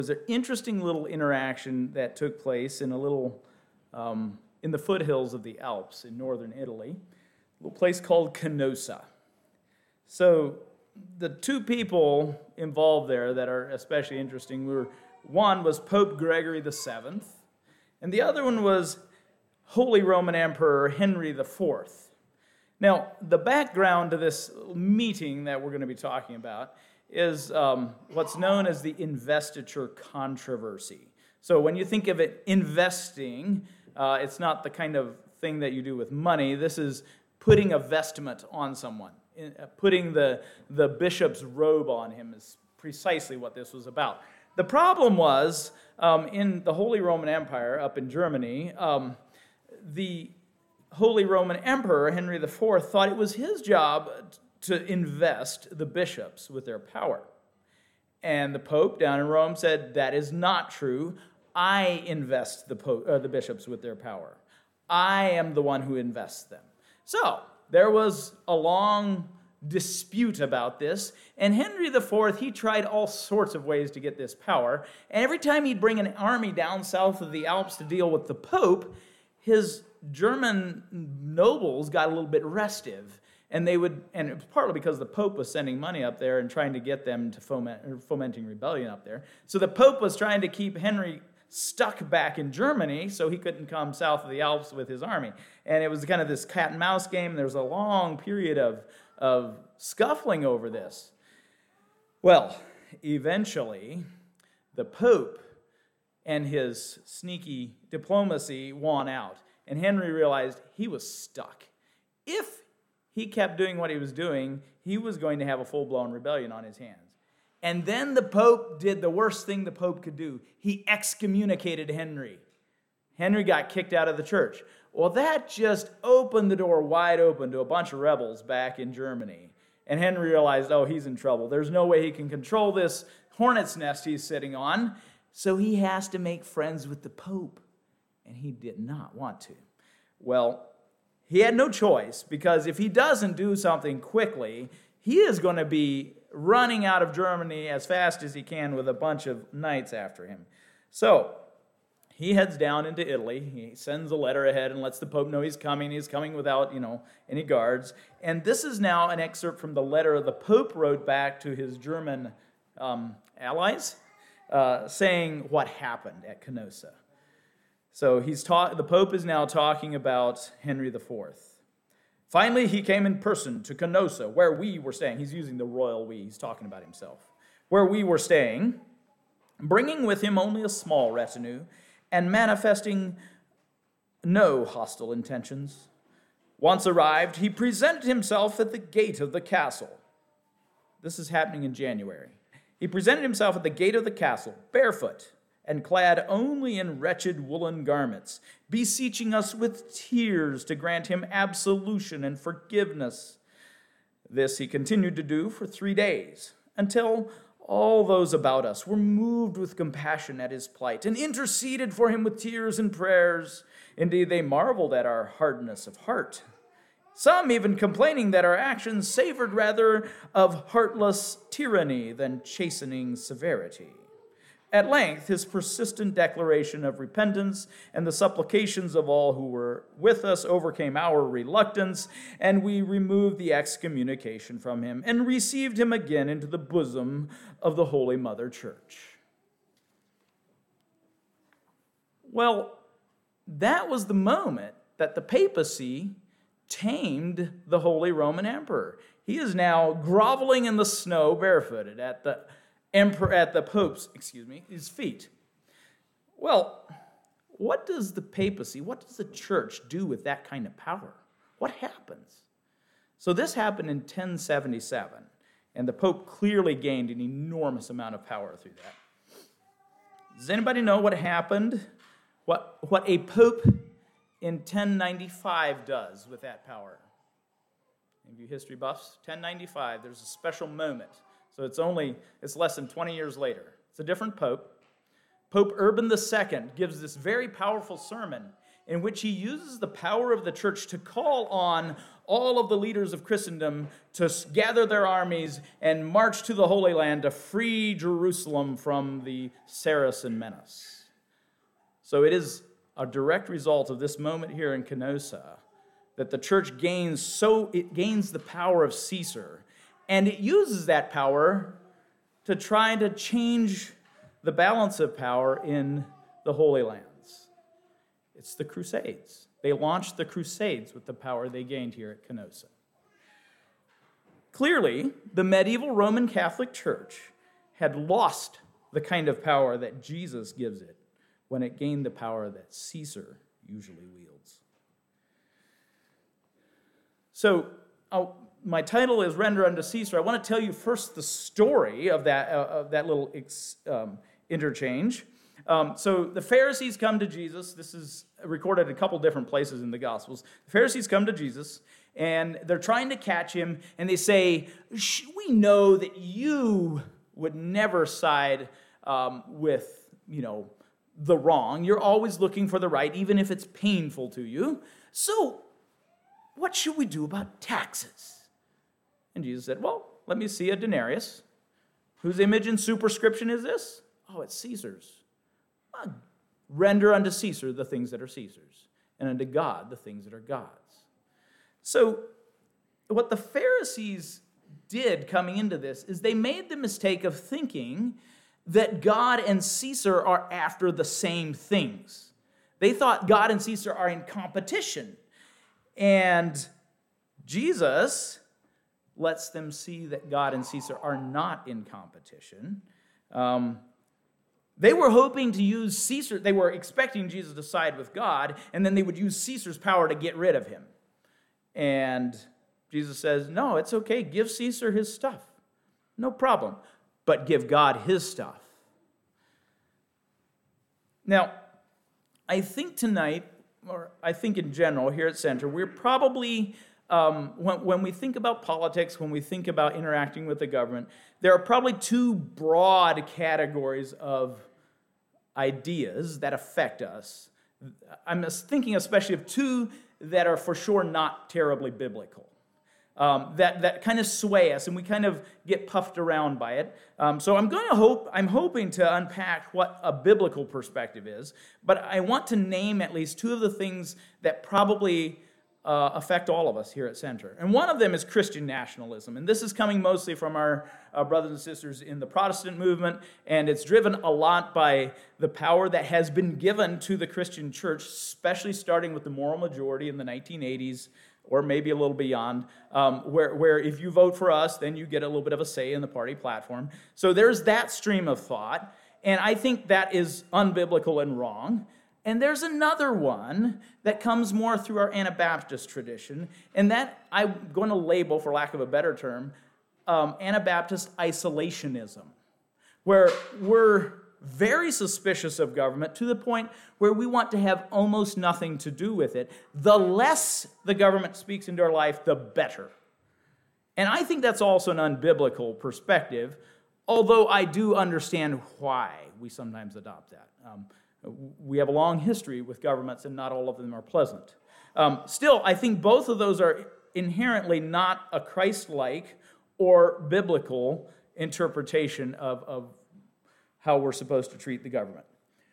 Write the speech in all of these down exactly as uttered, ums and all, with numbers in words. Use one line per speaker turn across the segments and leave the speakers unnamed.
was an interesting little interaction that took place in a little, um, in the foothills of the Alps in northern Italy, a little place called Canossa. So the two people involved there that are especially interesting were, one was Pope Gregory the Seventh, and the other one was Holy Roman Emperor Henry the Fourth. Now, the background to this meeting that we're going to be talking about is um, what's known as the investiture controversy. So when you think of it investing, uh, it's not the kind of thing that you do with money. This is putting a vestment on someone. Putting the, the bishop's robe on him is precisely what this was about. The problem was, um, in the Holy Roman Empire up in Germany, um, the Holy Roman Emperor, Henry the Fourth, thought it was his job to invest the bishops with their power. And the Pope down in Rome said, that is not true. I invest the, Pope, uh, the bishops with their power. I am the one who invests them. So there was a long dispute about this, and Henry the Fourth, he tried all sorts of ways to get this power, and every time he'd bring an army down south of the Alps to deal with the Pope, his German nobles got a little bit restive, and they would, and it was partly because the Pope was sending money up there and trying to get them to foment, or fomenting rebellion up there. So the Pope was trying to keep Henry stuck back in Germany so he couldn't come south of the Alps with his army. And it was kind of this cat and mouse game. There was a long period of, of scuffling over this. Well, eventually, the Pope and his sneaky diplomacy won out. And Henry realized he was stuck. If he kept doing what he was doing, he was going to have a full-blown rebellion on his hands. And then the Pope did the worst thing the Pope could do. He excommunicated Henry. Henry got kicked out of the church. Well, that just opened the door wide open to a bunch of rebels back in Germany. And Henry realized, oh, he's in trouble. There's no way he can control this hornet's nest he's sitting on. So he has to make friends with the Pope. And he did not want to. Well, he had no choice, because if he doesn't do something quickly, he is going to be running out of Germany as fast as he can with a bunch of knights after him. So he heads down into Italy. He sends a letter ahead and lets the Pope know he's coming. He's coming without, you know, any guards. And this is now an excerpt from the letter the Pope wrote back to his German um, allies, uh, saying what happened at Canossa. So he's ta- the Pope is now talking about Henry the Fourth. Finally, he came in person to Canossa, where we were staying. He's using the royal we. He's talking about himself. Where we were staying, bringing with him only a small retinue and manifesting no hostile intentions. Once arrived, he presented himself at the gate of the castle. This is happening in January. He presented himself at the gate of the castle, barefoot, and clad only in wretched woolen garments, beseeching us with tears to grant him absolution and forgiveness. This he continued to do for three days, until all those about us were moved with compassion at his plight, and interceded for him with tears and prayers. Indeed, they marveled at our hardness of heart, some even complaining that our actions savored rather of heartless tyranny than chastening severity. At length, his persistent declaration of repentance and the supplications of all who were with us overcame our reluctance, and we removed the excommunication from him and received him again into the bosom of the Holy Mother Church. Well, that was the moment that the papacy tamed the Holy Roman Emperor. He is now groveling in the snow barefooted at the Emperor at the Pope's, excuse me, his feet. Well, what does the papacy, what does the church do with that kind of power? What happens? So this happened in ten seventy-seven, and the Pope clearly gained an enormous amount of power through that. Does anybody know what happened? What, what a Pope in ten ninety-five does with that power? Any of you history buffs? ten ninety-five, there's a special moment. So it's only, it's less than twenty years later. It's a different pope. Pope Urban the Second gives this very powerful sermon in which he uses the power of the church to call on all of the leaders of Christendom to gather their armies and march to the Holy Land to free Jerusalem from the Saracen menace. So it is a direct result of this moment here in Canossa that the church gains so it gains the power of Caesar, and it uses that power to try to change the balance of power in the Holy Lands. It's the Crusades. They launched the Crusades with the power they gained here at Canossa. Clearly, the medieval Roman Catholic Church had lost the kind of power that Jesus gives it when it gained the power that Caesar usually wields. So, I'll, my title is Render Unto Caesar. I want to tell you first the story of that, uh, of that little ex, um, interchange. Um, so the Pharisees come to Jesus. This is recorded in a couple different places in the Gospels. The Pharisees come to Jesus, and they're trying to catch him, and they say, we know that you would never side um, with, you know, the wrong. You're always looking for the right, even if it's painful to you. So what should we do about taxes? And Jesus said, well, let me see a denarius. Whose image and superscription is this? Oh, it's Caesar's. Well, render unto Caesar the things that are Caesar's, and unto God the things that are God's. So what the Pharisees did coming into this is they made the mistake of thinking that God and Caesar are after the same things. They thought God and Caesar are in competition. And Jesus lets them see that God and Caesar are not in competition. Um, they were hoping to use Caesar, they were expecting Jesus to side with God, and then they would use Caesar's power to get rid of him. And Jesus says, no, it's okay, give Caesar his stuff. No problem. But give God his stuff. Now, I think tonight, or I think in general here at Center, we're probably, um, when, when we think about politics, when we think about interacting with the government, there are probably two broad categories of ideas that affect us. I'm thinking especially of two that are for sure not terribly biblical. Um, that, that kind of sway us, and we kind of get puffed around by it. Um, so I'm going to hope, I'm hoping to unpack what a biblical perspective is, but I want to name at least two of the things that probably uh, affect all of us here at Center. And one of them is Christian nationalism, and this is coming mostly from our uh, brothers and sisters in the Protestant movement, and it's driven a lot by the power that has been given to the Christian church, especially starting with the moral majority in the nineteen eighties, or maybe a little beyond, um, where, where if you vote for us, then you get a little bit of a say in the party platform. So there's that stream of thought, and I think that is unbiblical and wrong. And there's another one that comes more through our Anabaptist tradition, and that I'm going to label, for lack of a better term, um, Anabaptist isolationism, where we're very suspicious of government to the point where we want to have almost nothing to do with it. The less the government speaks into our life, the better. And I think that's also an unbiblical perspective, although I do understand why we sometimes adopt that. Um, we have a long history with governments, and not all of them are pleasant. Um, still, I think both of those are inherently not a Christ-like or biblical interpretation of, of how we're supposed to treat the government.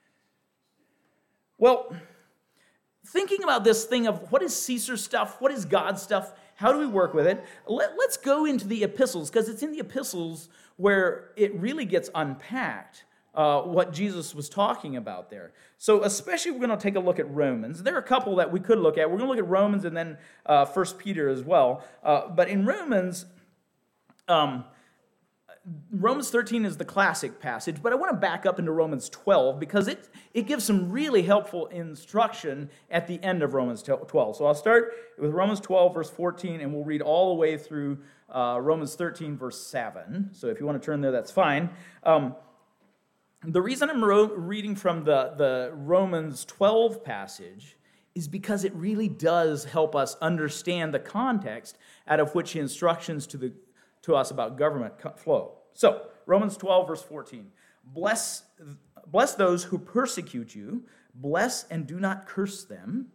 Well, thinking about this thing of what is Caesar stuff, what is God stuff, how do we work with it, Let, let's go into the epistles, because it's in the epistles where it really gets unpacked, uh, what Jesus was talking about there. So especially we're going to take a look at Romans. There are a couple that we could look at. We're going to look at Romans and then uh, First Peter as well. Uh, but in Romans... Um, Romans thirteen is the classic passage, but I want to back up into Romans twelve because it, it gives some really helpful instruction at the end of Romans twelve. So I'll start with Romans twelve, verse fourteen, and we'll read all the way through uh, Romans thirteen, verse seven. So if you want to turn there, that's fine. Um, the reason I'm ro- reading from the, the Romans twelve passage is because it really does help us understand the context out of which the instructions to the to us about government flow. So, Romans twelve, verse fourteen. Bless, bless those who persecute you. Bless and do not curse them.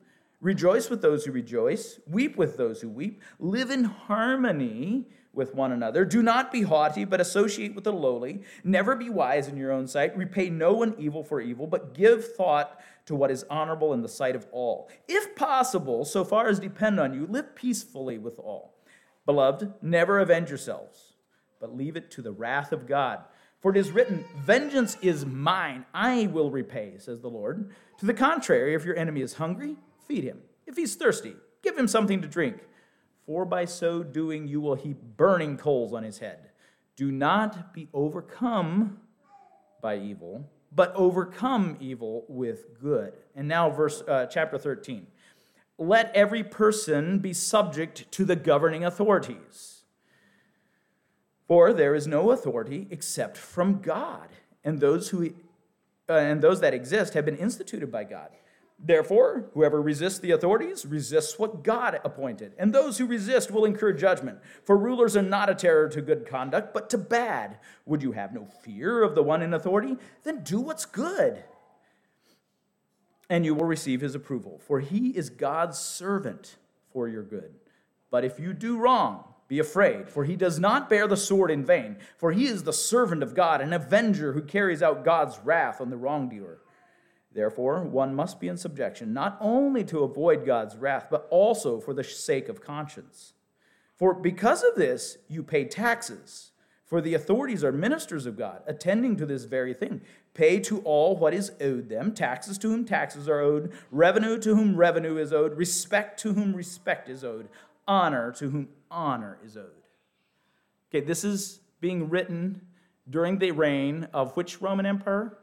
Rejoice with those who rejoice. Weep with those who weep. Live in harmony with one another. Do not be haughty, but associate with the lowly. Never be wise in your own sight. Repay no one evil for evil, but give thought to what is honorable in the sight of all. If possible, so far as depend on you, live peacefully with all. Beloved, never avenge yourselves, but leave it to the wrath of God. For it is written, vengeance is mine, I will repay, says the Lord. To the contrary, if your enemy is hungry, feed him. If he's thirsty, give him something to drink. For by so doing you will heap burning coals on his head. Do not be overcome by evil, but overcome evil with good. And now verse uh, chapter thirteen. Let every person be subject to the governing authorities. For there is no authority except from God, and those who uh, and those that exist have been instituted by God. Therefore, whoever resists the authorities resists what God appointed, and those who resist will incur judgment. For rulers are not a terror to good conduct, but to bad. Would you have no fear of the one in authority? Then do what's good, and you will receive his approval. For he is God's servant for your good. But if you do wrong, be afraid, for he does not bear the sword in vain. For he is the servant of God, an avenger who carries out God's wrath on the wrongdoer. Therefore, one must be in subjection, not only to avoid God's wrath, but also for the sake of conscience. For because of this, you pay taxes. For the authorities are ministers of God, attending to this very thing. Pay to all what is owed them, taxes to whom taxes are owed, revenue to whom revenue is owed, respect to whom respect is owed, honor to whom honor is owed. Okay, this is being written during the reign of which Roman emperor?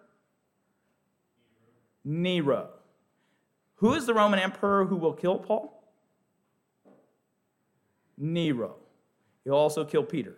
Nero. Who is the Roman emperor who will kill Paul? Nero. He'll also kill Peter.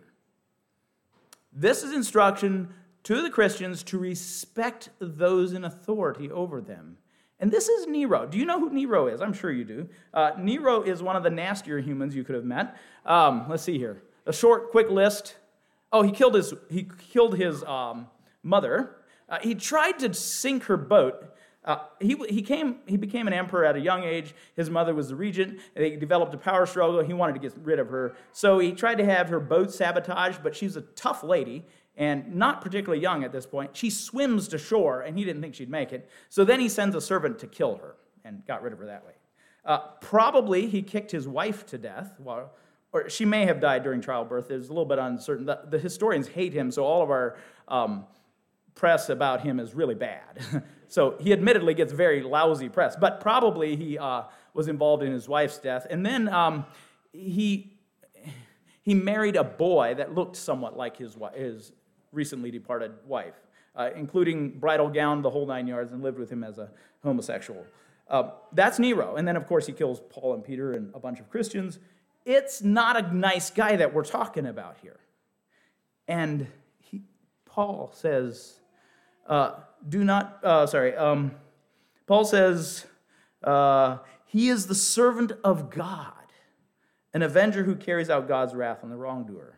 This is instruction to the Christians to respect those in authority over them. And this is Nero. Do you know who Nero is? I'm sure you do. Uh, Nero is one of the nastier humans you could have met. Um, let's see here. A short, quick list. Oh, he killed his, he killed his um, mother. Uh, he tried to sink her boat. Uh, he he came he became an emperor at a young age. His mother was the regent. They developed a power struggle. He wanted to get rid of her, so he tried to have her boat sabotaged. But she's a tough lady and not particularly young at this point. She swims to shore, and he didn't think she'd make it. So then he sends a servant to kill her and got rid of her that way. Uh, probably he kicked his wife to death, while, or she may have died during childbirth. It's a little bit uncertain. The, the historians hate him, so all of our um, press about him is really bad. So he admittedly gets very lousy press, but probably he uh, was involved in his wife's death. And then um, he he married a boy that looked somewhat like his his recently departed wife, uh, including bridal gown, the whole nine yards, and lived with him as a homosexual. Uh, that's Nero. And then, of course, he kills Paul and Peter and a bunch of Christians. It's not a nice guy that we're talking about here. And he, Paul says... Uh, do not, uh, sorry, um, Paul says, uh, he is the servant of God, an avenger who carries out God's wrath on the wrongdoer.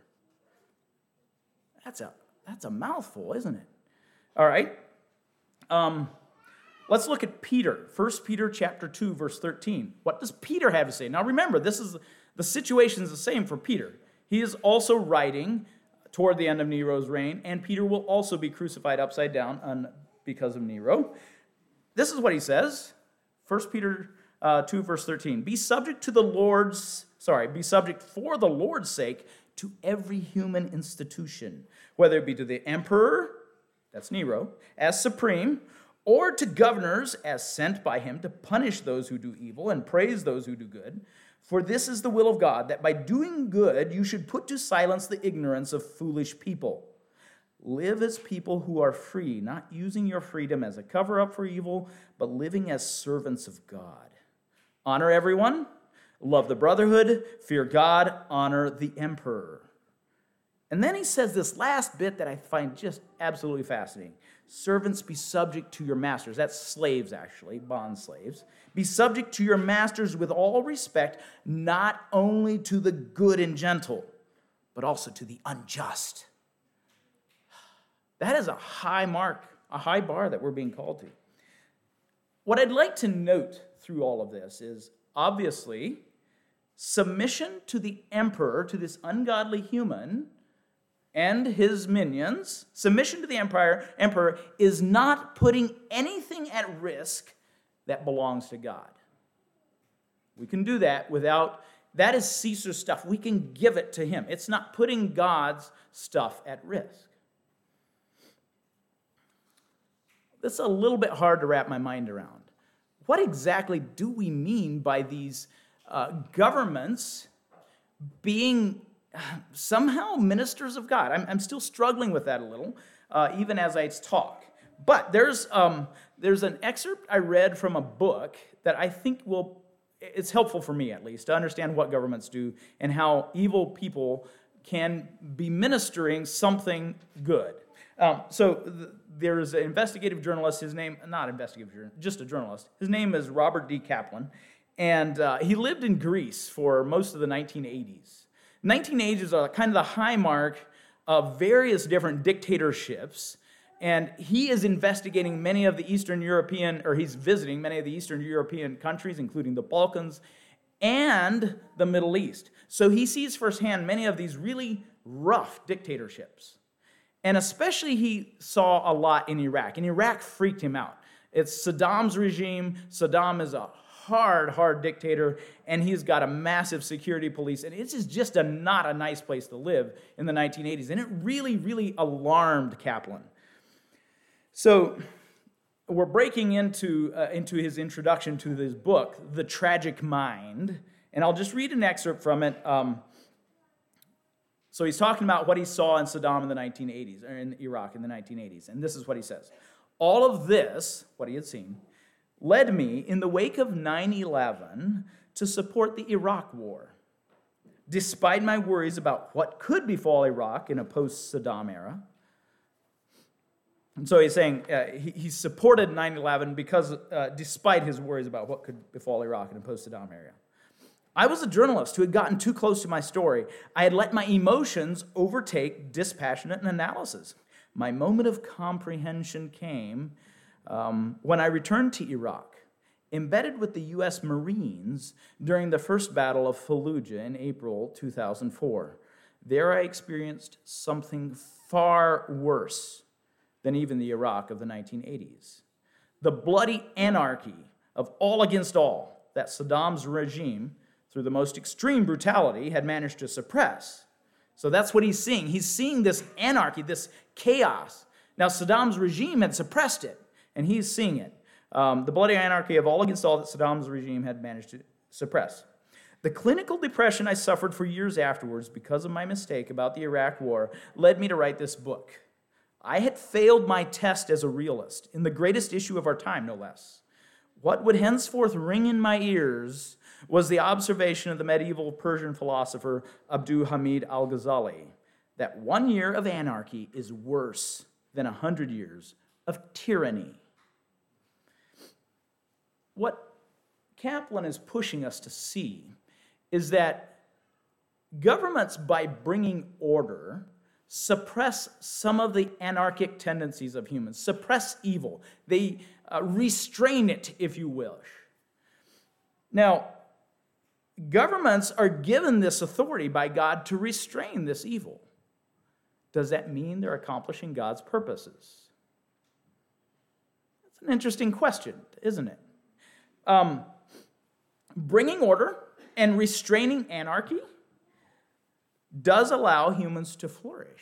That's a, that's a mouthful, isn't it? All right. Um, let's look at Peter. First Peter chapter two, verse thirteen. What does Peter have to say? Now remember, this is the situation is the same for Peter. He is also writing toward the end of Nero's reign, and Peter will also be crucified upside down on, because of Nero. This is what he says, First Peter uh, two, verse thirteen. Be subject to the Lord's, sorry, be subject for the Lord's sake to every human institution, whether it be to the emperor, that's Nero, as supreme, or to governors as sent by him to punish those who do evil and praise those who do good. For this is the will of God, that by doing good you should put to silence the ignorance of foolish people. Live as people who are free, not using your freedom as a cover-up for evil, but living as servants of God. Honor everyone, love the brotherhood, fear God, honor the emperor. And then he says this last bit that I find just absolutely fascinating. Servants, be subject to your masters. That's slaves, actually, bond slaves. Be subject to your masters with all respect, not only to the good and gentle, but also to the unjust. That is a high mark, a high bar that we're being called to. what I'd like to note through all of this is, obviously, submission to the emperor, to this ungodly human, and his minions, submission to the empire, emperor is not putting anything at risk that belongs to God. We can do that without, that is Caesar's stuff. We can give it to him. It's not putting God's stuff at risk. That's a little bit hard to wrap my mind around. What exactly do we mean by these uh, governments being somehow ministers of God? I'm, I'm still struggling with that a little, uh, even as I talk. But there's um, there's an excerpt I read from a book that I think will, it's helpful for me at least, to understand what governments do and how evil people can be ministering something good. Um, so th- there's an investigative journalist, his name, not investigative journalist, just a journalist. His name is Robert D. Kaplan, and uh, he lived in Greece for most of the nineteen eighties. nineteen eighties are kind of the high mark of various different dictatorships, and he is investigating many of the Eastern European, or he's visiting many of the Eastern European countries, including the Balkans and the Middle East. So he sees firsthand many of these really rough dictatorships. And especially he saw a lot in Iraq. And Iraq freaked him out. It's Saddam's regime. Saddam is a hard, hard dictator, and he's got a massive security police. And it's just a, not a nice place to live in the nineteen eighties. And it really, really alarmed Kaplan. So we're breaking into, uh, into his introduction to this book, The Tragic Mind. And I'll just read an excerpt from it. Um, So he's talking about what he saw in Saddam in the nineteen eighties, or in Iraq in the nineteen eighties. And this is what he says. All of this, what he had seen, led me in the wake of nine eleven to support the Iraq War. Despite my worries about what could befall Iraq in a post-Saddam era. And so he's saying uh, he, he supported nine eleven because, uh, despite his worries about what could befall Iraq in a post-Saddam era. I was a journalist who had gotten too close to my story. I had let my emotions overtake dispassionate analysis. My moment of comprehension came um, when I returned to Iraq, embedded with the U S Marines during the first battle of Fallujah in April two thousand four. There I experienced something far worse than even the Iraq of the nineteen eighties. The bloody anarchy of all against all that Saddam's regime, through the most extreme brutality, had managed to suppress. So that's what he's seeing. He's seeing this anarchy, this chaos. Now, Saddam's regime had suppressed it, and he's seeing it. Um, the bloody anarchy of all against all that Saddam's regime had managed to suppress. The clinical depression I suffered for years afterwards because of my mistake about the Iraq War led me to write this book. I had failed my test as a realist in the greatest issue of our time, no less. What would henceforth ring in my ears was the observation of the medieval Persian philosopher Abdul Hamid al-Ghazali that one year of anarchy is worse than a hundred years of tyranny. What Kaplan is pushing us to see is that governments, by bringing order, suppress some of the anarchic tendencies of humans, suppress evil. They uh, restrain it, if you will. Now, governments are given this authority by God to restrain this evil. Does that mean they're accomplishing God's purposes? That's an interesting question, isn't it? Um, bringing order and restraining anarchy does allow humans to flourish.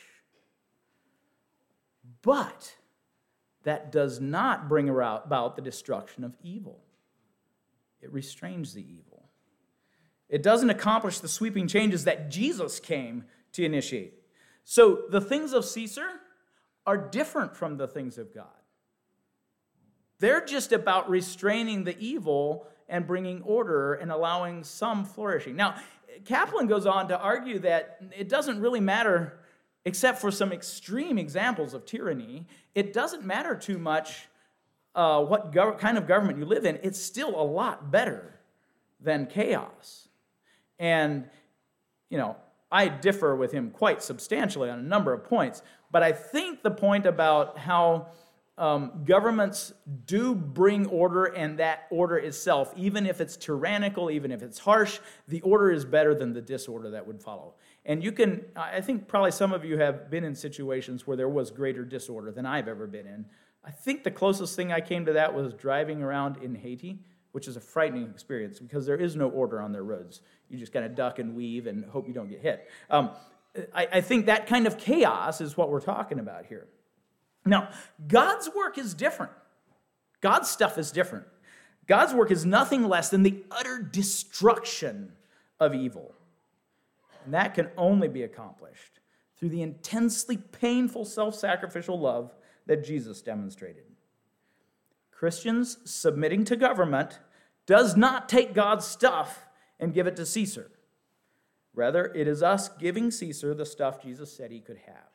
But that does not bring about the destruction of evil. It restrains the evil. It doesn't accomplish the sweeping changes that Jesus came to initiate. So the things of Caesar are different from the things of God. They're just about restraining the evil and bringing order and allowing some flourishing. Now, Kaplan goes on to argue that it doesn't really matter, except for some extreme examples of tyranny, it doesn't matter too much uh, what gov- kind of government you live in. It's still a lot better than chaos. And, you know, I differ with him quite substantially on a number of points, but I think the point about how um, governments do bring order, and that order itself, even if it's tyrannical, even if it's harsh, the order is better than the disorder that would follow. And you can, I think probably some of you have been in situations where there was greater disorder than I've ever been in. I think the closest thing I came to that was driving around in Haiti, which is a frightening experience because there is no order on their roads. You just kind of duck and weave and hope you don't get hit. Um, I, I think that kind of chaos is what we're talking about here. Now, God's work is different. God's stuff is different. God's work is nothing less than the utter destruction of evil. And that can only be accomplished through the intensely painful self-sacrificial love that Jesus demonstrated. Christians submitting to government does not take God's stuff and give it to Caesar. Rather, it is us giving Caesar the stuff Jesus said he could have.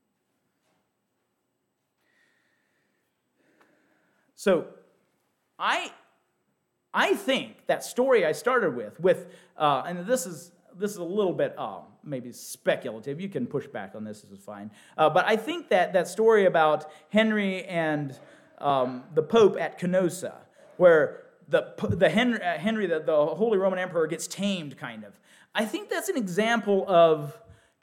So, I, I think that story I started with, with uh, and this is this is a little bit uh, maybe speculative. You can push back on this. This is fine. Uh, but I think that that story about Henry and um, the Pope at Canossa, where the the Henry, uh, Henry the, the Holy Roman Emperor gets tamed, kind of. I think that's an example of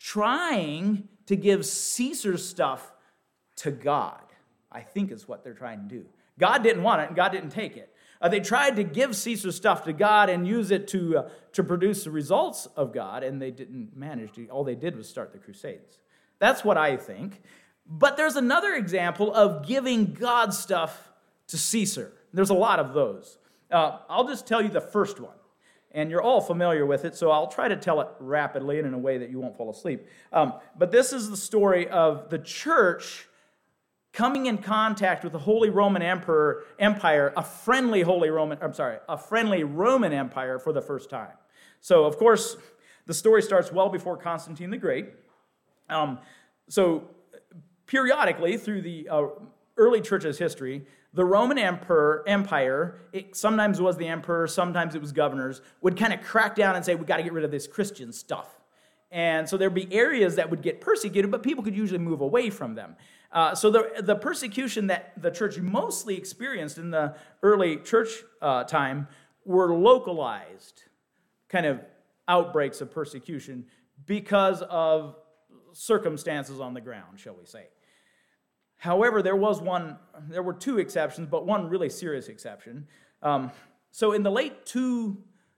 trying to give Caesar's stuff to God. I think is what they're trying to do. God didn't want it, and God didn't take it. Uh, they tried to give Caesar's stuff to God and use it to uh, to produce the results of God, and they didn't manage to. All they did was start the Crusades. That's what I think. But there's another example of giving God's stuff to Caesar. There's a lot of those. Uh, I'll just tell you the first one, and you're all familiar with it, so I'll try to tell it rapidly and in a way that you won't fall asleep. Um, but this is the story of the church coming in contact with the Holy Roman Emperor Empire, a friendly Holy Roman, I'm sorry, a friendly Roman Empire for the first time. So, of course, the story starts well before Constantine the Great. Um, so, periodically through the uh, early church's history, the Roman Emperor Empire, it sometimes was the emperor, sometimes it was governors, would kind of crack down and say, we got to get rid of this Christian stuff. And so there'd be areas that would get persecuted, but people could usually move away from them. Uh, so the, the persecution that the church mostly experienced in the early church uh, time were localized kind of outbreaks of persecution because of circumstances on the ground, shall we say. However, there was one, there were two exceptions, but one really serious exception. Um, so in the late two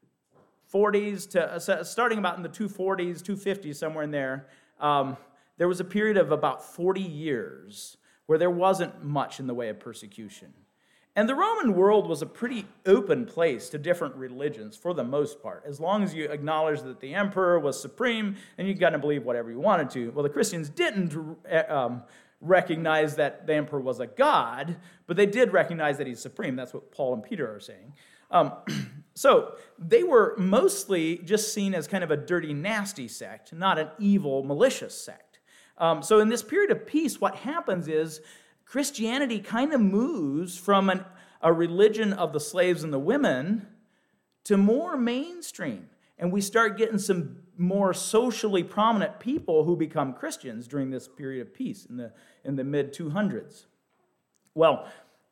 forties to uh, starting about in the two forties, two fifties, somewhere in there, um, there was a period of about forty years where there wasn't much in the way of persecution. And the Roman world was a pretty open place to different religions for the most part, as long as you acknowledge that the emperor was supreme and you got to believe whatever you wanted to. Well, the Christians didn't um, recognize that the emperor was a god, but they did recognize that he's supreme. That's what Paul and Peter are saying. Um, so they were mostly just seen as kind of a dirty, nasty sect, not an evil, malicious sect. Um, so in this period of peace, what happens is Christianity kind of moves from an, a religion of the slaves and the women to more mainstream. And we start getting some more socially prominent people who become Christians during this period of peace in the, in the mid two hundreds. Well,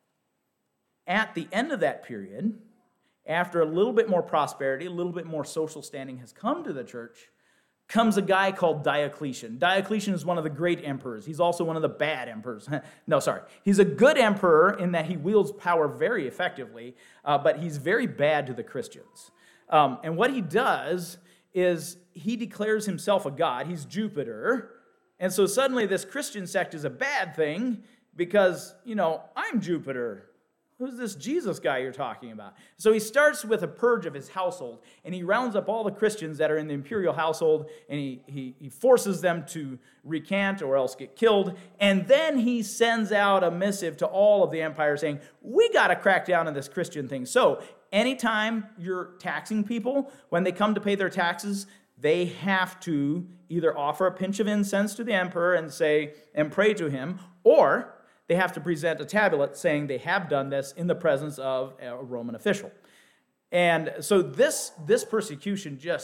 at the end of that period, after a little bit more prosperity, a little bit more social standing has come to the church, comes a guy called Diocletian. Diocletian is one of the great emperors. He's also one of the bad emperors. No, sorry. He's a good emperor in that he wields power very effectively, uh, but he's very bad to the Christians. Um, and what he does is he declares himself a god. He's Jupiter. And so suddenly this Christian sect is a bad thing because, you know, I'm Jupiter. Who's this Jesus guy you're talking about? So he starts with a purge of his household, and he rounds up all the Christians that are in the imperial household, and he, he, he forces them to recant or else get killed. And then he sends out a missive to all of the empire saying, we got to crack down on this Christian thing. So anytime you're taxing people, when they come to pay their taxes, they have to either offer a pinch of incense to the emperor and say, and pray to him, or they have to present a tablet saying they have done this in the presence of a Roman official. And so this, this persecution just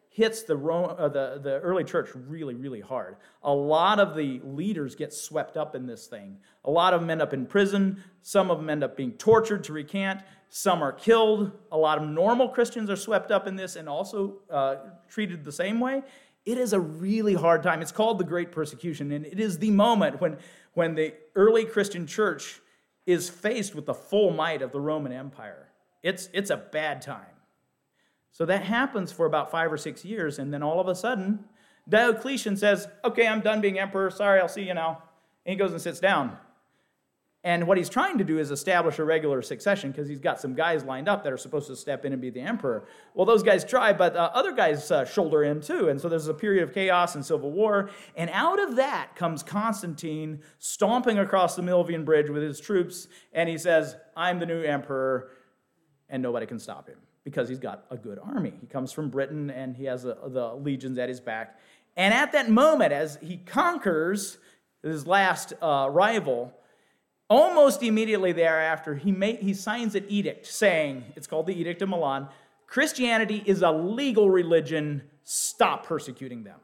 hits the, Rome, uh, the, the early church really, really hard. A lot of the leaders get swept up in this thing. A lot of them end up in prison. Some of them end up being tortured to recant. Some are killed. A lot of normal Christians are swept up in this and also uh, treated the same way. It is a really hard time. It's called the Great Persecution, and it is the moment when, when the early Christian church is faced with the full might of the Roman Empire. It's, it's a bad time. So that happens for about five or six years, and then all of a sudden, Diocletian says, okay, I'm done being emperor. Sorry, I'll see you now. And he goes and sits down. And what he's trying to do is establish a regular succession because he's got some guys lined up that are supposed to step in and be the emperor. Well, those guys try, but uh, other guys uh, shoulder in too. And so there's a period of chaos and civil war. And out of that comes Constantine stomping across the Milvian Bridge with his troops. And he says, I'm the new emperor, and nobody can stop him because he's got a good army. He comes from Britain, and he has a, the legions at his back. And at that moment, as he conquers his last uh, rival, almost immediately thereafter, he, made, he signs an edict saying, it's called the Edict of Milan, Christianity is a legal religion, stop persecuting them.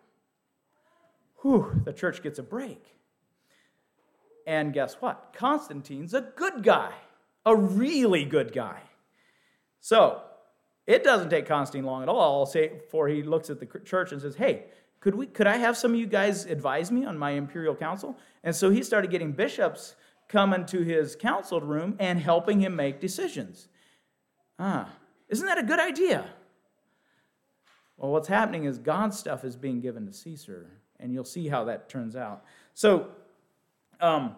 Whew, the church gets a break. And guess what? Constantine's a good guy, a really good guy. So, it doesn't take Constantine long at all, I'll say, before he looks at the church and says, hey, could we, could I have some of you guys advise me on my imperial council? And so he started getting bishops coming to his council room and helping him make decisions. Ah, isn't that a good idea? Well, what's happening is God's stuff is being given to Caesar, and you'll see how that turns out. So, um,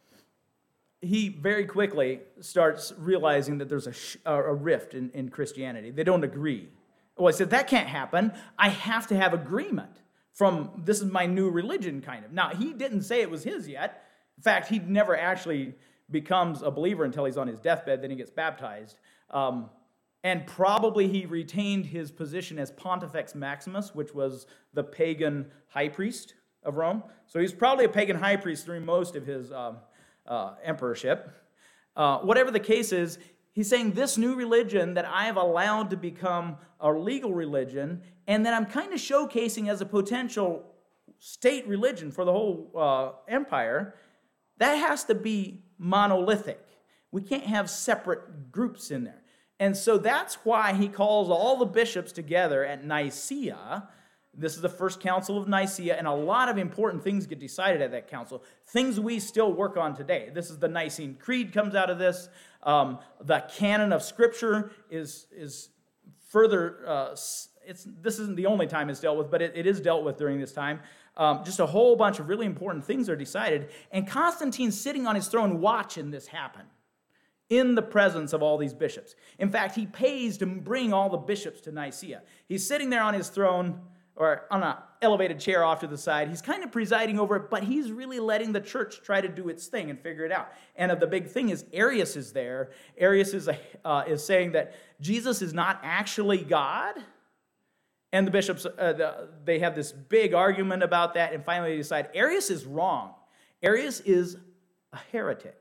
he very quickly starts realizing that there's a, sh- a rift in, in Christianity. They don't agree. Well, he said, that can't happen. I have to have agreement from, this is my new religion, kind of. Now, he didn't say it was his yet. In fact, he never actually becomes a believer until he's on his deathbed, then he gets baptized. Um, and probably he retained his position as Pontifex Maximus, which was the pagan high priest of Rome. So he's probably a pagan high priest through most of his um, uh, emperorship. Uh, whatever the case is, he's saying this new religion that I have allowed to become a legal religion and that I'm kind of showcasing as a potential state religion for the whole uh, empire, that has to be monolithic. We can't have separate groups in there. And so that's why he calls all the bishops together at Nicaea. This is the first council of Nicaea, and a lot of important things get decided at that council. Things we still work on today. This is the Nicene Creed comes out of this. Um, the canon of Scripture is, is further, uh, it's, this isn't the only time it's dealt with, but it, it is dealt with during this time. Um, just a whole bunch of really important things are decided. And Constantine's sitting on his throne watching this happen in the presence of all these bishops. In fact, he pays to bring all the bishops to Nicaea. He's sitting there on his throne or on an elevated chair off to the side. He's kind of presiding over it, but he's really letting the church try to do its thing and figure it out. And uh, the big thing is Arius is there. Arius is, a, uh, is saying that Jesus is not actually God. And the bishops, uh, the, they have this big argument about that, and finally they decide Arius is wrong. Arius is a heretic.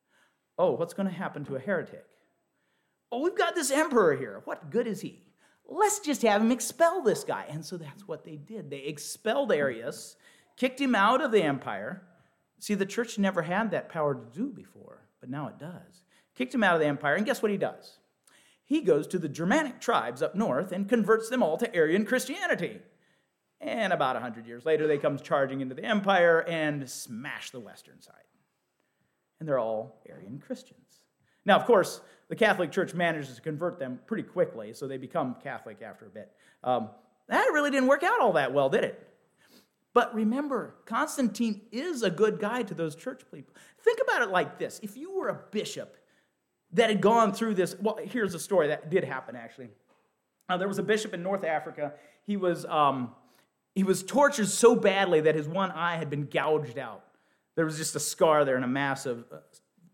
Oh, what's going to happen to a heretic? Oh, we've got this emperor here. What good is he? Let's just have him expel this guy. And so that's what they did. They expelled Arius, kicked him out of the empire. See, the church never had that power to do before, but now it does. Kicked him out of the empire, and guess what he does? He goes to the Germanic tribes up north and converts them all to Arian Christianity. And about one hundred years later, they come charging into the empire and smash the western side. And they're all Arian Christians. Now, of course, the Catholic Church manages to convert them pretty quickly, so they become Catholic after a bit. Um, that really didn't work out all that well, did it? But remember, Constantine is a good guy to those church people. Think about it like this. If you were a bishop that had gone through this, well, here's a story that did happen, actually. Uh, there was a bishop in North Africa. He was, um, he was tortured so badly that his one eye had been gouged out. There was just a scar there and a massive uh,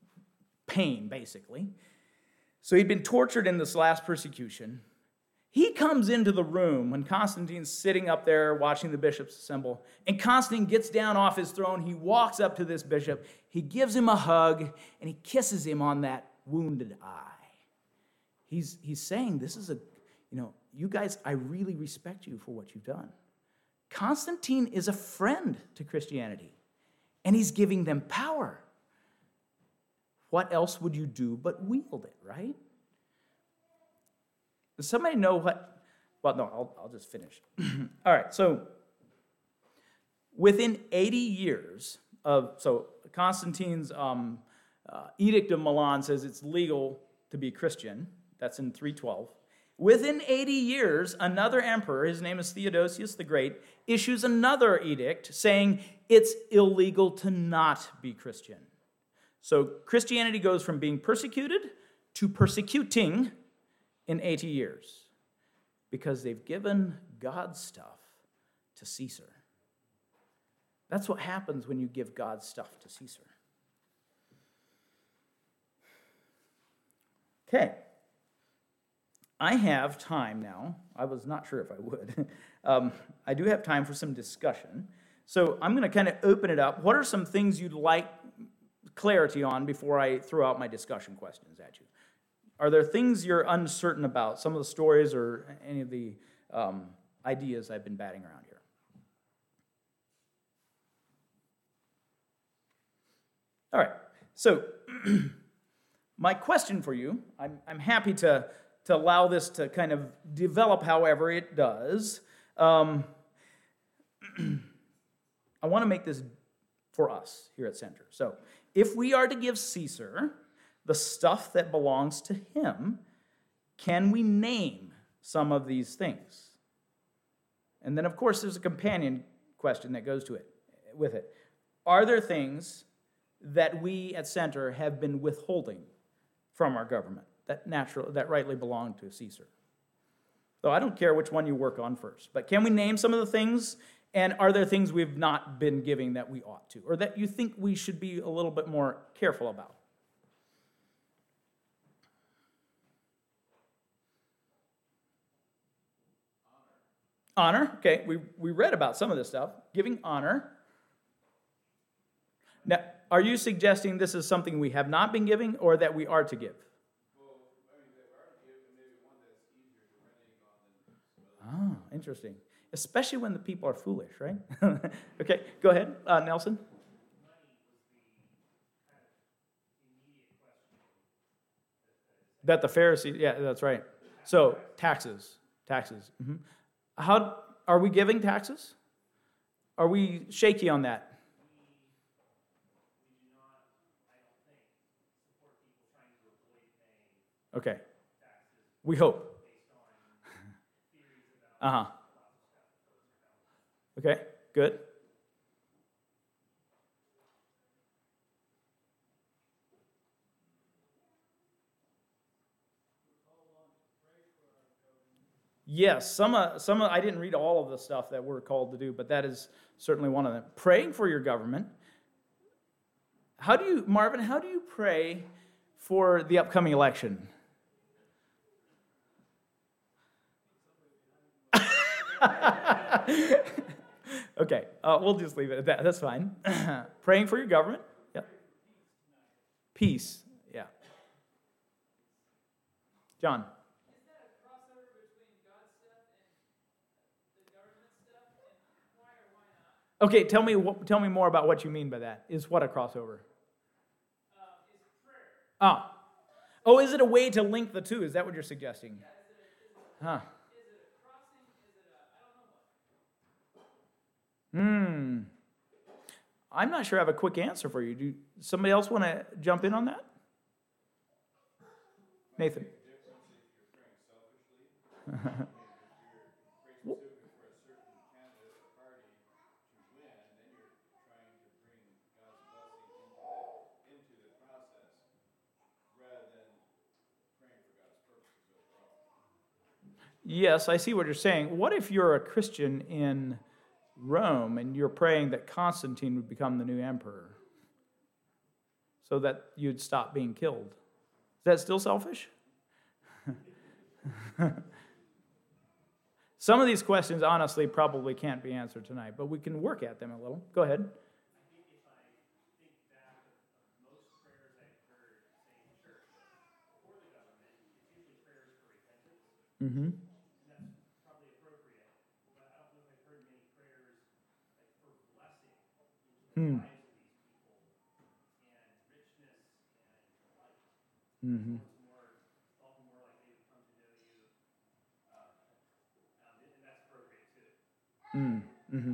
pain, basically. So he'd been tortured in this last persecution. He comes into the room when Constantine's sitting up there watching the bishops assemble, and Constantine gets down off his throne. He walks up to this bishop. He gives him a hug, and he kisses him on that wounded eye. He's, he's saying, this is a, you know, you guys, I really respect you for what you've done. Constantine is a friend to Christianity, and he's giving them power. What else would you do but wield it, right? Does somebody know what? Well, no, I'll, I'll just finish. All right, so within eighty years of, so Constantine's um, uh, Edict of Milan says it's legal to be Christian. That's in three twelve. Within eighty years, another emperor, his name is Theodosius the Great, issues another edict saying it's illegal to not be Christian. So Christianity goes from being persecuted to persecuting in eighty years because they've given God's stuff to Caesar. That's what happens when you give God's stuff to Caesar. Okay. I have time now. I was not sure if I would. um, I do have time for some discussion. So I'm going to kind of open it up. What are some things you'd like clarity on before I throw out my discussion questions at you? Are there things you're uncertain about, some of the stories or any of the um, ideas I've been batting around here? All right. So my question for you, I'm, I'm happy to... to allow this to kind of develop however it does. Um, I want to make this for us here at Center. So if we are to give Caesar the stuff that belongs to him, can we name some of these things? And then, of course, there's a companion question that goes to it, with it. Are there things that we at Center have been withholding from our government that natural, that rightly belong to Caesar? So I don't care which one you work on first, but can we name some of the things, and are there things we've not been giving that we ought to, or that you think we should be a little bit more careful about? Honor. Honor, okay, we, we read about some of this stuff. Giving honor. Now, are you suggesting this is something we have not been giving, or that we are to give? Ah, interesting. Especially when the people are foolish, right? Okay, go ahead, uh, Nelson. That the Pharisees, yeah, that's right. So, taxes, taxes. Mm-hmm. How are we giving taxes? Are we shaky on that? Okay. We hope. Uh-huh. Okay, good. Yes, some, uh, some uh, I didn't read all of the stuff that we're called to do, but that is certainly one of them. Praying for your government. How do you, Marvin, how do you pray for the upcoming election? Okay, uh, we'll just leave it at that. That's fine. Praying for your government. Yeah. Peace. Yeah. John.
Is that a crossover between God's stuff and the government stuff? And why or why not?
Okay, tell me tell me more about what you mean by that. Is what a crossover?
Uh, is prayer.
Ah. Oh, is it a way to link the two? Is that what you're suggesting?
Yeah, is it a, is it a,
Huh.
is it a crossing? Is it a, I don't know what.
Hmm. I'm not sure I have a quick answer for you. Do somebody else want to jump in on that? Nathan. Yes, I see what you're saying. What if you're a Christian in Rome and you're praying that Constantine would become the new emperor so that you'd stop being killed? Is that still selfish? Some of these questions, honestly, probably can't be answered tonight, but we can work at them a little. Go ahead. Mm-hmm. Hmm. Mm-hmm. Mm, mm-hmm.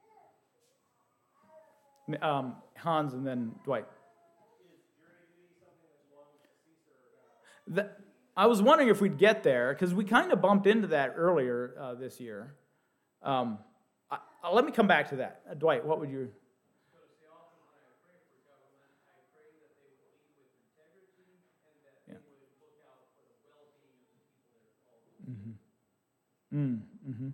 Um, Hans and then Dwight. The, I was wondering if we'd get there, because we kind of bumped into that earlier uh, this year. Um, I, I, let me come back to that. Uh, Dwight, what would you... Mm-hmm. Mm, mm-hmm.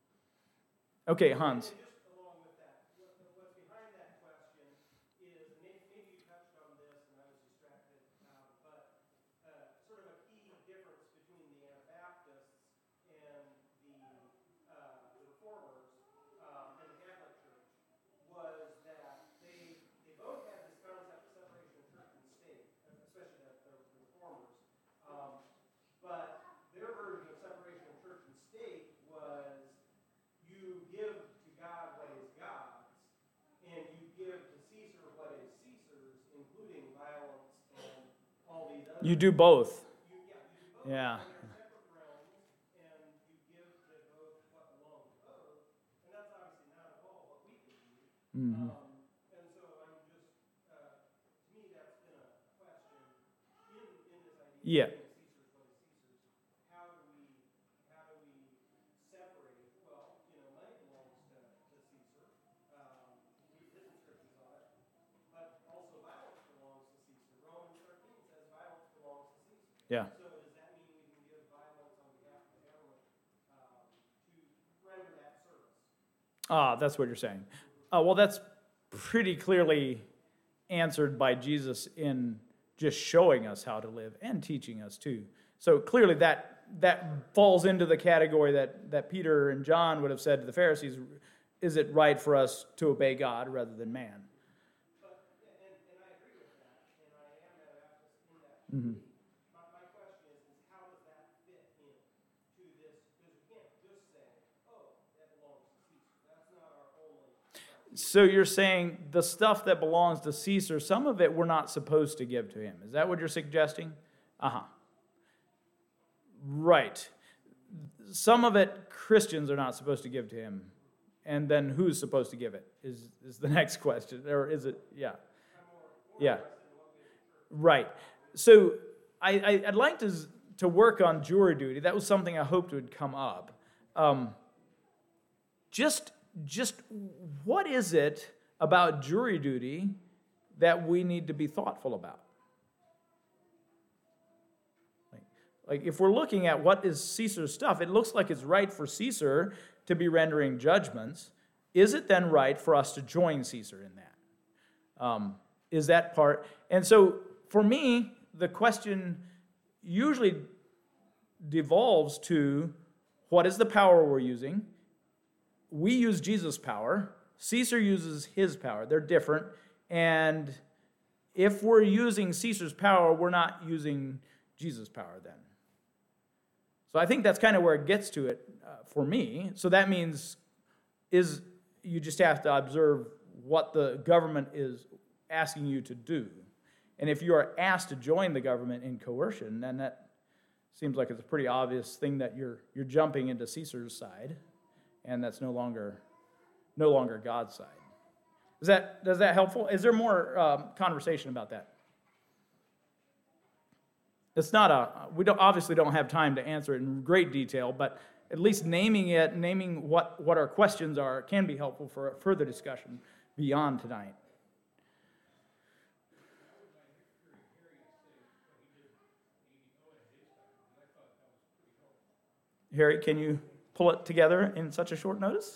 Okay, Hans.
Just along with that, what, what's behind that question is, maybe, maybe you touched on this and I was distracted, um, but uh, sort of a key difference between the Anabaptists and the, uh, the Reformers um, and the Catholic Church was that they they both had this concept of separation of church and state, especially the, the, the Reformers. Um, but their version of separation of church and state was you give to God what is God's, and you give to Caesar what is Caesar's, including violence and all these other.
You do both.
You, yeah, you do both.
Yeah.
And they're separate realms, and you give to both what belongs to both, and that's obviously not at all what we believe.
Mm-hmm.
Um, and so I'm just, uh, to me, that's been a question in in this idea.
Yeah.
Of Caesar's what is Caesar's. How do we how do we separate? Well, you know, money belongs to, to Caesar. Um, we his inscriptions on it, but also violence belongs to Caesar. Romans thirteen says violence belongs to Caesar.
Yeah.
So does that mean we can give violence on behalf of the government um, to render that service?
Ah, that's what you're saying. Uh, well, that's pretty clearly answered by Jesus in just showing us how to live and teaching us too. So clearly that that falls into the category that, that Peter and John would have said to the Pharisees, is it right for us to obey God rather than man?
But, and, and I agree with that, and I am Anabaptist in that.
Mm-hmm.
My, my question is, is how does that fit in to this? Because we can't just say, oh, that belongs to Caesar. That's not our only.
So you're saying the stuff that belongs to Caesar, some of it we're not supposed to give to him. Is that what you're suggesting? Uh-huh. Right. Some of it Christians are not supposed to give to him. And then who's supposed to give it is, is the next question. Or is it, yeah. Yeah. Right. So I, I, I'd like to, to work on jury duty. That was something I hoped would come up. Um, just, just what is it about jury duty that we need to be thoughtful about? Like, like if we're looking at what is Caesar's stuff, it looks like it's right for Caesar to be rendering judgments. Is it then right for us to join Caesar in that? Um, is that part? And so for me, the question usually devolves to what is the power we're using? We use Jesus' power. Caesar uses his power. They're different. And if we're using Caesar's power, we're not using Jesus' power then. So I think that's kind of where it gets to it uh, for me. So that means is you just have to observe what the government is asking you to do. And if you are asked to join the government in coercion, then that seems like it's a pretty obvious thing that you're you're jumping into Caesar's side, and that's no longer no longer God's side. Is that is that helpful? Is there more um, conversation about that? It's not a, we don't obviously don't have time to answer it in great detail, but at least naming it, naming what, what our questions are, can be helpful for further discussion beyond tonight. Harry, can you pull it together in such a short notice?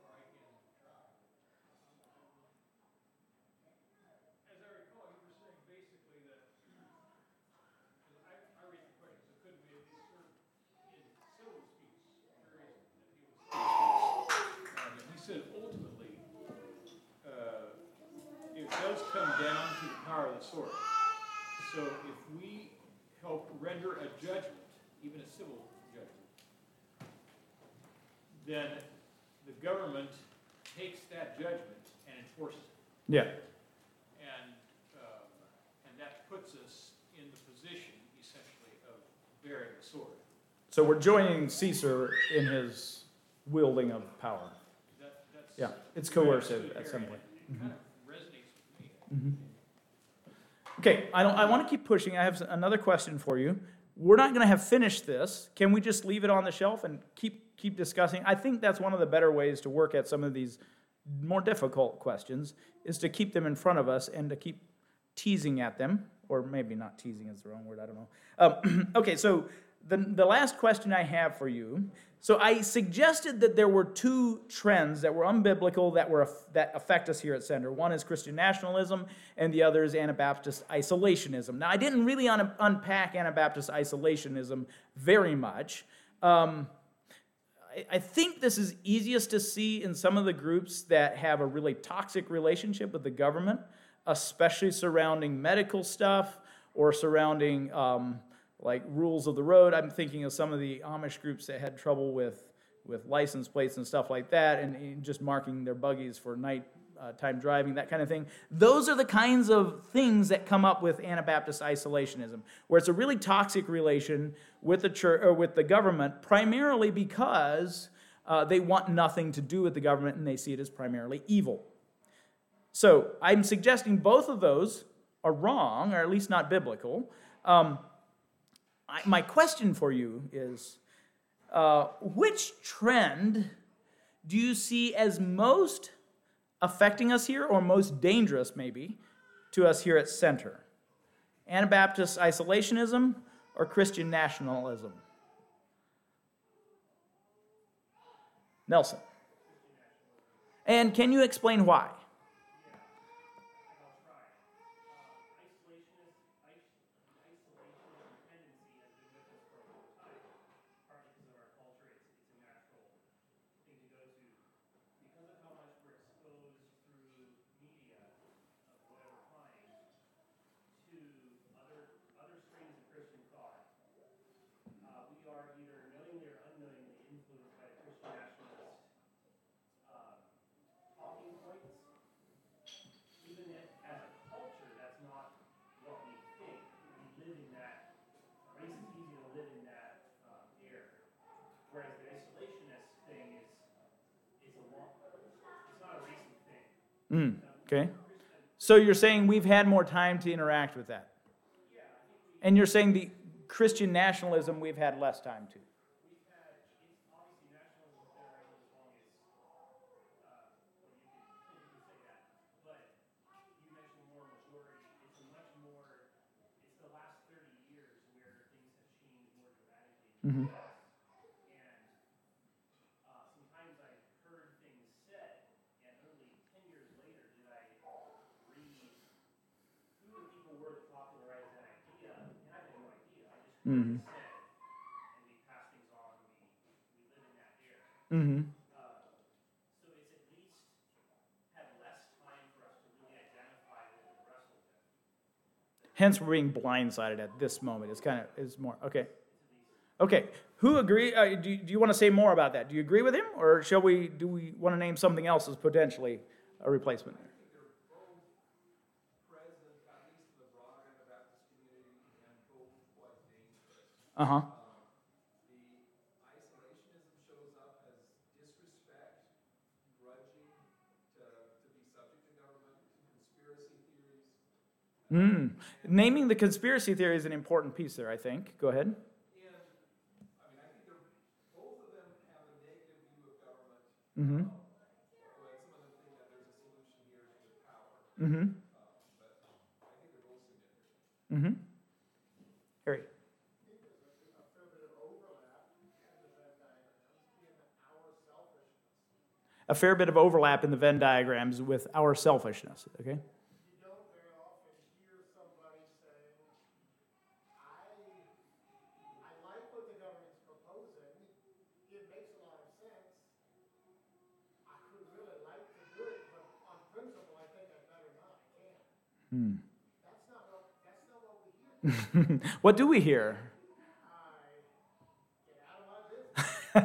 Sword. So if we help render a judgment, even a civil judgment, then the government takes that judgment and enforces it.
Yeah.
And, um, and that puts us in the position, essentially, of bearing the sword.
So we're joining Caesar in his wielding of power.
That, that's.
Yeah, it's
the way I
coercive
stood
at
here,
some
and
point.
It kind of resonates with me.
Mm-hmm. Okay, I don't. I want to keep pushing. I have another question for you. We're not going to have finished this. Can we just leave it on the shelf and keep keep discussing? I think that's one of the better ways to work at some of these more difficult questions, is to keep them in front of us and to keep teasing at them, or maybe not teasing is the wrong word. I don't know. Um, okay, so the the last question I have for you. So I suggested that there were two trends that were unbiblical that were that affect us here at Center. One is Christian nationalism, and the other is Anabaptist isolationism. Now, I didn't really un- unpack Anabaptist isolationism very much. Um, I, I think this is easiest to see in some of the groups that have a really toxic relationship with the government, especially surrounding medical stuff or surrounding um, like rules of the road. I'm thinking of some of the Amish groups that had trouble with, with license plates and stuff like that, and, and just marking their buggies for night uh, time driving, that kind of thing. Those are the kinds of things that come up with Anabaptist isolationism, where it's a really toxic relation with the church or with the government, primarily because uh, they want nothing to do with the government and they see it as primarily evil. So I'm suggesting both of those are wrong, or at least not biblical. Um, I, my question for you is, uh, which trend do you see as most affecting us here, or most dangerous maybe, to us here at Center? Anabaptist isolationism or Christian nationalism? Nelson. And can you explain why? Mm, okay. So you're saying we've had more time to interact with that? And you're saying the Christian nationalism we've had less time to? Mm-hmm. Mm-hmm. Mm-hmm. Hence, we're being blindsided at this moment. It's kind of is more okay. Okay, who agree? Uh, do, do you want to say more about that? Do you agree with him, or shall we? Do we want to name something else as potentially a replacement? Uh huh. Mm. Naming the conspiracy theory is an important piece there, I think. Go ahead. Mm-hmm. Mm-hmm. Mm-hmm. Harry. A fair bit of overlap in the Venn diagrams with our selfishness, okay? Hmm. What do we hear? uh-huh.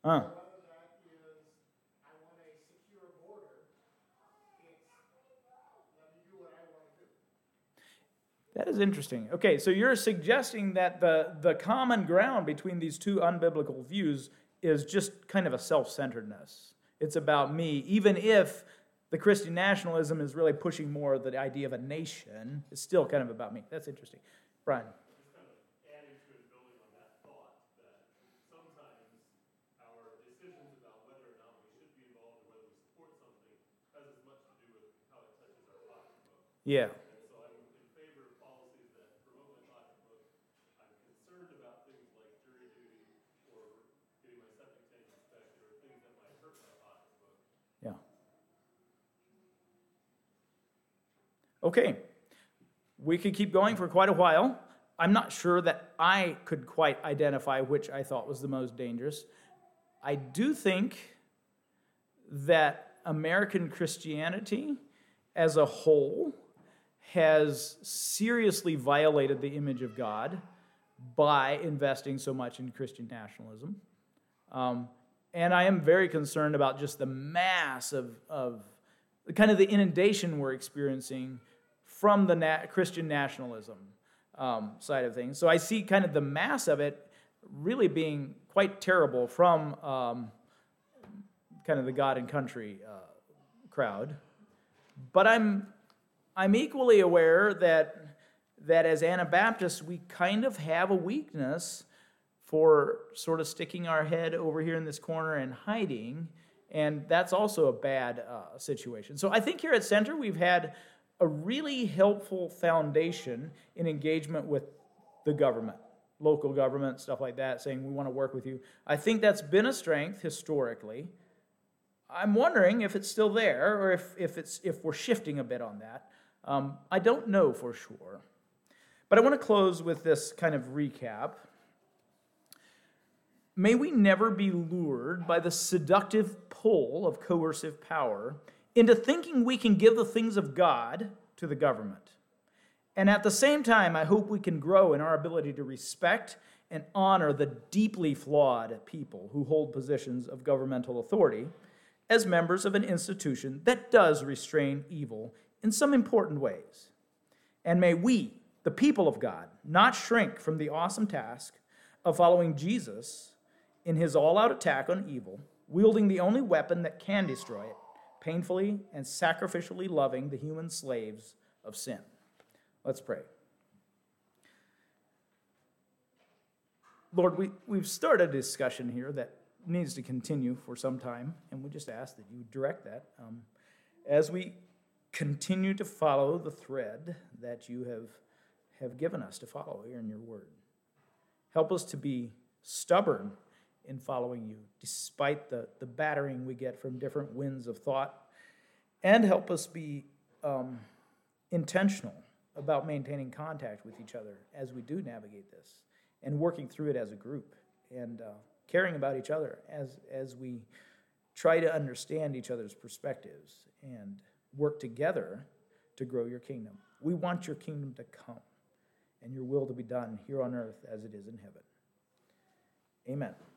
Huh.
Whether that is, I want a secure border, it's, let me do what I want to do.
That is interesting. Okay, so you're suggesting that the, the common ground between these two unbiblical views is just kind of a self-centeredness. It's about me, even if the Christian nationalism is really pushing more the idea of a nation, it's still kind of about me. That's interesting. Brian.
Just kind of adding to and building on that thought, that sometimes our decisions about whether or not we should be involved or whether we support something has as much to do with how it touches our pocketbook.
Yeah.
And so I'm in favor of policies that promote my pocketbook. I'm concerned about things like jury duty or getting my septic tank inspected or things that might hurt my pocketbook.
Yeah. Okay. We could keep going for quite a while. I'm not sure that I could quite identify which I thought was the most dangerous. I do think that American Christianity as a whole has seriously violated the image of God by investing so much in Christian nationalism. Um, and I am very concerned about just the mass of, of kind of the inundation we're experiencing from the na- Christian nationalism um, side of things. So I see kind of the mass of it really being quite terrible from um, kind of the God and country uh, crowd. But I'm I'm equally aware that that as Anabaptists, we kind of have a weakness for sort of sticking our head over here in this corner and hiding, and that's also a bad uh, situation. So I think here at Center, we've had a really helpful foundation in engagement with the government, local government, stuff like that, saying we want to work with you. I think that's been a strength historically. I'm wondering if it's still there or if, if, it's, if we're shifting a bit on that. Um, I don't know for sure. But I want to close with this kind of recap. May we never be lured by the seductive pull of coercive power into thinking we can give the things of God to the government. And at the same time, I hope we can grow in our ability to respect and honor the deeply flawed people who hold positions of governmental authority as members of an institution that does restrain evil in some important ways. And may we, the people of God, not shrink from the awesome task of following Jesus in his all-out attack on evil, wielding the only weapon that can destroy it, painfully and sacrificially loving the human slaves of sin. Let's pray. Lord, we, we've started a discussion here that needs to continue for some time, and we just ask that you direct that um, as we continue to follow the thread that you have, have given us to follow here in your word. Help us to be stubborn in following you, despite the, the battering we get from different winds of thought, and help us be um, intentional about maintaining contact with each other as we do navigate this, and working through it as a group, and uh, caring about each other as, as we try to understand each other's perspectives and work together to grow your kingdom. We want your kingdom to come and your will to be done here on earth as it is in heaven. Amen.